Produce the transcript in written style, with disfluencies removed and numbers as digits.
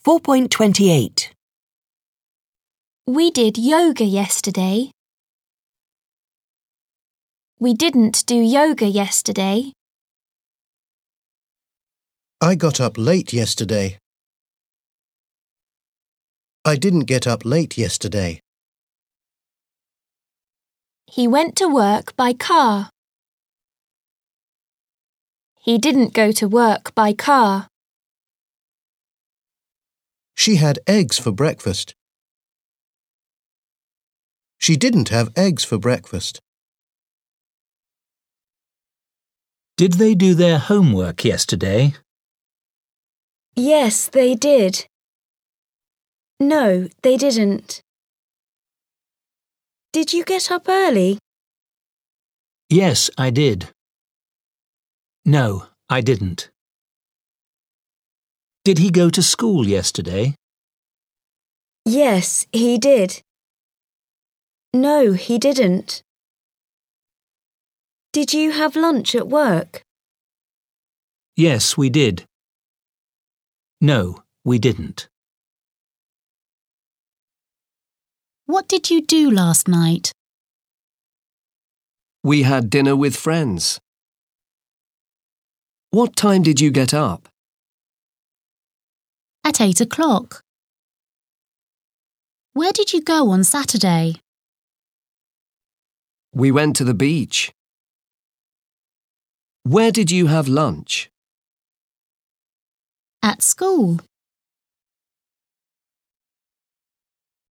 4.28. We did yoga yesterday. We didn't do yoga yesterday. I got up late yesterday. I didn't get up late yesterday. He went to work by car. He didn't go to work by car. She had eggs for breakfast. She didn't have eggs for breakfast. Did they do their homework yesterday? Yes, they did. No, they didn't. Did you get up early? Yes, I did. No, I didn't. Did he go to school yesterday? Yes, he did. No, he didn't. Did you have lunch at work? Yes, we did. No, we didn't. What did you do last night? We had dinner with friends. What time did you get up? At 8 o'clock. Where did you go on Saturday? We went to the beach. Where did you have lunch? At school.